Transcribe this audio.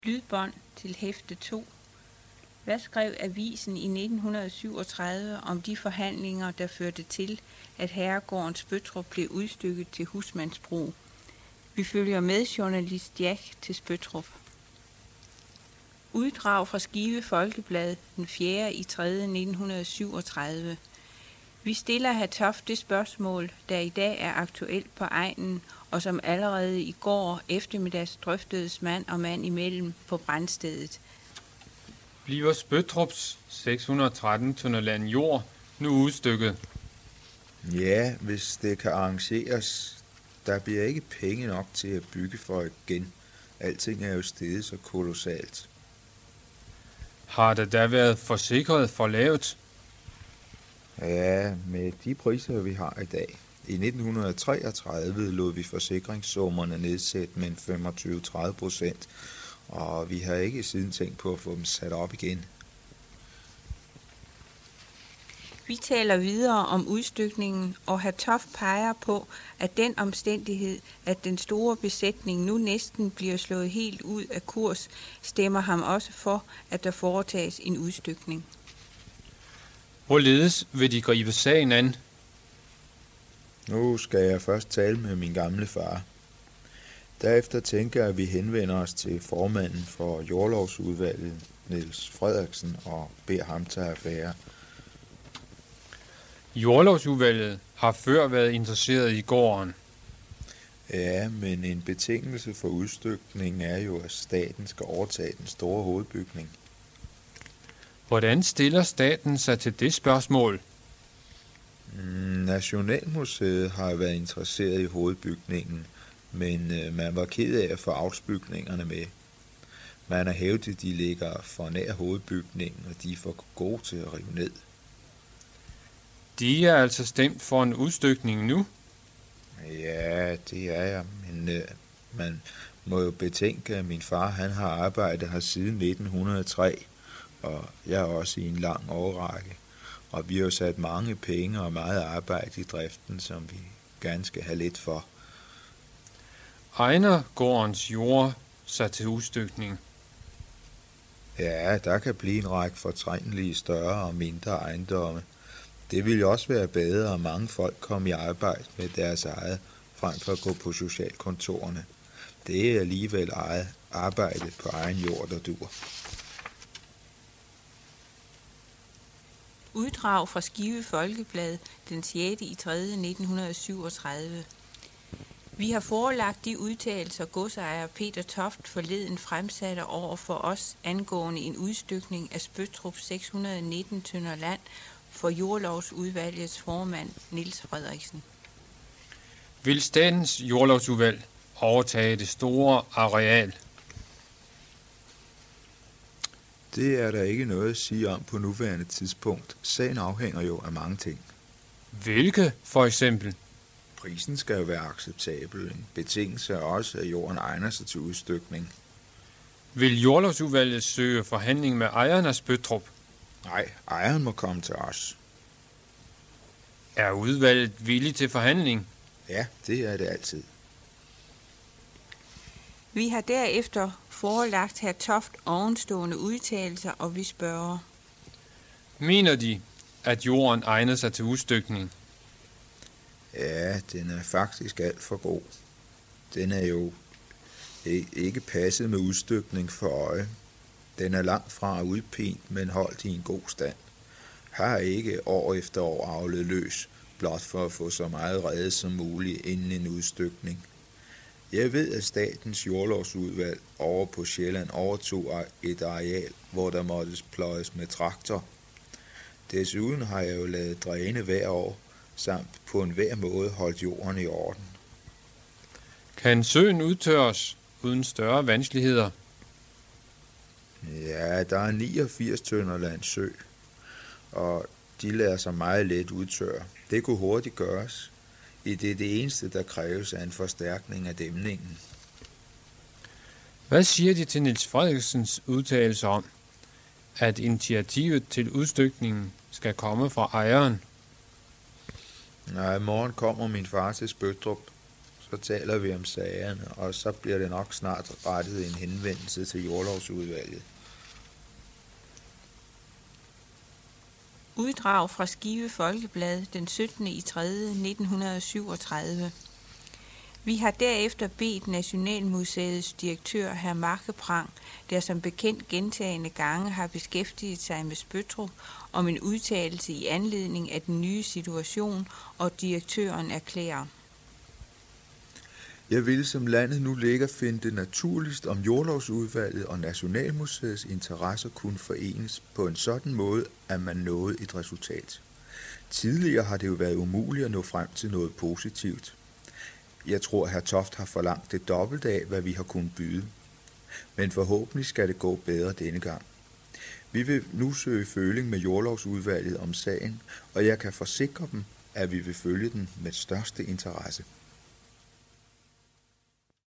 Lydbånd til hæfte 2. Hvad skrev avisen i 1937 om de forhandlinger, der førte til, at herregården Spøttrup blev udstykket til husmandsbrug? Vi følger med journalist Jack til Spøttrup. Uddrag fra Skive Folkeblad den 4. i 3. 1937. Vi stiller hr. Toft det spørgsmål, der i dag er aktuelt på egnen, og som allerede i går eftermiddags drøftedes mand og mand imellem på brandstedet. Bliver Spøttrups 613 tønder land jord nu udstykket? Ja, hvis det kan arrangeres. Der bliver ikke penge nok til at bygge for igen. Alting er jo steget så kolossalt. Har der da været forsikret for lavt? Ja, med de priser, vi har i dag. I 1933 lod vi forsikringssummerne nedsætte med 25-30%, og vi har ikke siden tænkt på at få dem sat op igen. Vi taler videre om udstykningen, og hr. Toft peger på, at den omstændighed, at den store besætning nu næsten bliver slået helt ud af kurs, stemmer ham også for, at der foretages en udstykning. Hvorledes vil de gribe sagen an? Nu skal jeg først tale med min gamle far. Derefter tænker jeg, at vi henvender os til formanden for jordlovsudvalget, Niels Frederiksen, og beder ham tage affære. Jordlovsudvalget har før været interesseret i gården. Ja, men en betingelse for udstykningen er jo, at staten skal overtage den store hovedbygning. Hvordan stiller staten sig til det spørgsmål? Nationalmuseet har været interesseret i hovedbygningen, men man var ked af at få afsbygningerne med. Man har hævdet, at de ligger for nær hovedbygningen, og de er for gode til at rive ned. De er altså stemt for en udstykning nu? Ja, det er jeg, men man må jo betænke, at min far han har arbejdet her siden 1903, og jeg også i en lang årrække. Og vi har jo sat mange penge og meget arbejde i driften, som vi gerne skal have lidt for. Egner gårdens jord sig til udstykning? Ja, der kan blive en række fortrængelige større og mindre ejendomme. Det ville også være bedre, at mange folk kom i arbejde med deres eget, frem for at gå på socialkontorerne. Det er alligevel eget arbejde på egen jord, der dur. Uddrag fra Skive Folkeblad den 6. i 3. 1937. Vi har forelagt de udtalelser, godsejer Peter Toft forleden fremsatte over for os angående en udstykning af Spøttrup 619 tønder land for jordlovsudvalgets formand Niels Frederiksen. Vil statens jordlovsudvalg overtage det store areal? Det er der ikke noget at sige om på nuværende tidspunkt. Sagen afhænger jo af mange ting. Hvilke for eksempel? Prisen skal jo være acceptabel. En betingelse er også, at jorden egner sig til udstykning. Vil jordlovsudvalget søge forhandling med ejeren af Spøttrup? Nej, ejeren må komme til os. Er udvalget villig til forhandling? Ja, det er det altid. Vi har derefter forelagt hr. Toft ovenstående udtalelser, og vi spørger. Mener de, at jorden egner sig til udstykning? Ja, den er faktisk alt for god. Den er jo ikke passet med udstykning for øje. Den er langt fra udpint, men holdt i en god stand. Har ikke år efter år avlet løs, blot for at få så meget reddet som muligt inden en udstykning. Jeg ved, at statens jordlovsudvalg over på Sjælland overtog et areal, hvor der måtte pløjes med traktor. Desuden har jeg jo lavet dræne hver år, samt på enhver måde holdt jorden i orden. Kan søen udtørres uden større vanskeligheder? Ja, der er 89 tønder land sø, og de lader sig meget let udtørre. Det kunne hurtigt gøres. Det eneste, der kræves, er en forstærkning af dæmningen. Hvad siger de til Niels Frederiksens udtalelse om, at initiativet til udstykningen skal komme fra ejeren? Nej, i morgen kommer min far til Spøttrup, så taler vi om sagerne, og så bliver det nok snart rettet en henvendelse til jordlovsudvalget. Uddrag fra Skive Folkeblad den 17.3.1937. Vi har derefter bedt Nationalmuseets direktør hr. Markeprang, der som bekendt gentagne gange har beskæftiget sig med Spøttrup, om en udtalelse i anledning af den nye situation, og direktøren erklærer: Jeg vil, som landet nu ligger, finde det naturligst, om jordlovsudvalget og Nationalmuseets interesser kunne forenes på en sådan måde, at man nåede et resultat. Tidligere har det jo været umuligt at nå frem til noget positivt. Jeg tror, hr. Toft har forlangt det dobbelt af, hvad vi har kunnet byde. Men forhåbentlig skal det gå bedre denne gang. Vi vil nu søge føling med jordlovsudvalget om sagen, og jeg kan forsikre dem, at vi vil følge den med største interesse.